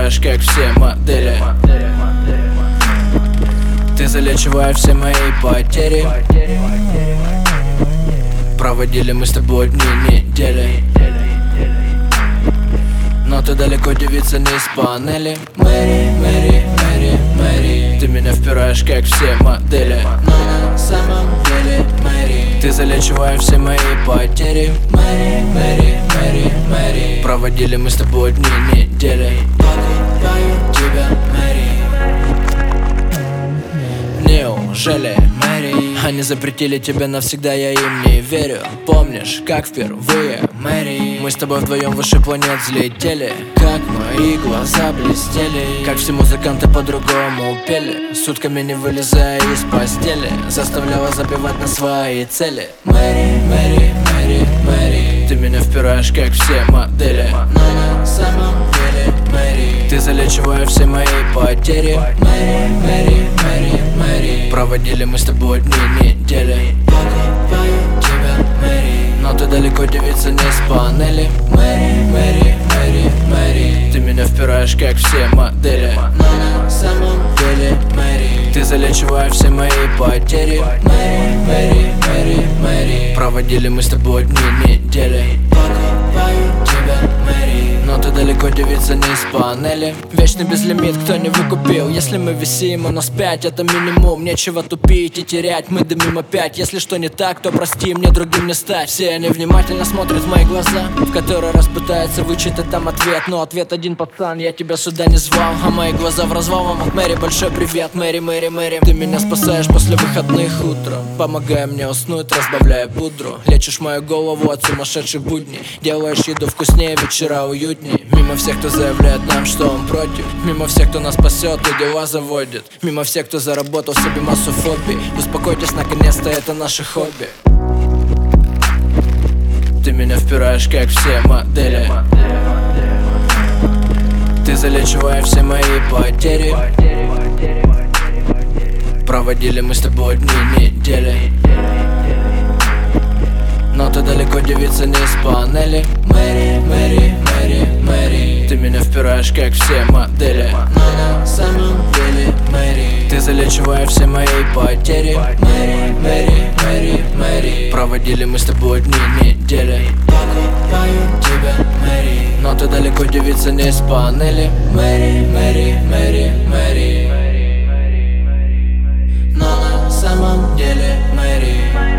впираешь, как все модели. Ты залечиваешь все мои потери. Проводили мы с тобой дни, недели. Но ты далеко, девица, не с панели. Мэри, Мэри, Мэри, Мэри, ты меня впираешь, как все модели. Но на самом деле, Мэри, ты залечиваешь все мои потери. Мэри, Мэри, Мэри, Мэри, проводили мы с тобой дни, недели. Покупаю тебя, Мэри. Неужели, Мэри, они запретили тебя навсегда, я им не верю. Помнишь, как впервые, Мэри, мы с тобой вдвоем выше планет взлетели. Как мои глаза блестели, как все музыканты по-другому пели, сутками не вылезая из постели, заставляла забивать на свои цели. Мэри, Мэри, Мэри, Мэри, ты меня впираешь, как все модели. Но на самом деле, Мэри, ты залечиваешь все мои потери. Мэри, Мэри, Мэри, Мэри, проводили мы с тобой дни, недели. Покупаю тебя, Мэри, но ты далеко, девица, не с панели. Мэри, Мэри, Мэри, Мэри, ты меня впираешь, как все модели. Но на самом деле, Мэри, ты залечиваешь все мои потери. Мэри, Мэри, Мэри, Мэри, проводили мы с тобой дни, недели. Покупаю тебя, Мэри, но ты далеко, девица, не с панели. Вечный безлимит, кто не выкупил. Если мы висим, у нас 5, это минимум. Нечего тупить и терять, мы дымим опять. Если что не так, то прости, мне другим не стать. Все они внимательно смотрят в мои глаза, в который раз пытаются вычитать там ответ. Но ответ один: пацан, я тебя сюда не звал. А мои глаза в развал, вам от Мэри большой привет. Мэри, Мэри, Мэри, ты меня спасаешь после выходных утром, помогая мне уснуть, разбавляя пудру. Лечишь мою голову от сумасшедших будней, делаешь еду вкуснее, вечера уютней. Мимо всех, кто заявляет нам, что он против, мимо всех, кто нас спасет и дела заводит, мимо всех, кто заработал себе массу фобий. Успокойтесь, наконец-то, это наше хобби. Ты меня впираешь, как все модели. Ты залечиваешь все мои потери. Проводили мы с тобой дни, недели. Но ты далеко, девица, не с панели. Мэри, Мэри, Мэри, Мэри, ты меня впираешь, как все модели. Но на самом деле, Мэри, ты залечиваешь все мои потери. Мэри, Мэри, Мэри, Мэри, проводили мы с тобой дни, недели. Покупаю тебя, Мэри, но ты далеко, девица, не с панели. Мэри, Мэри, Мэри, Мэри, но на самом деле, Мэри.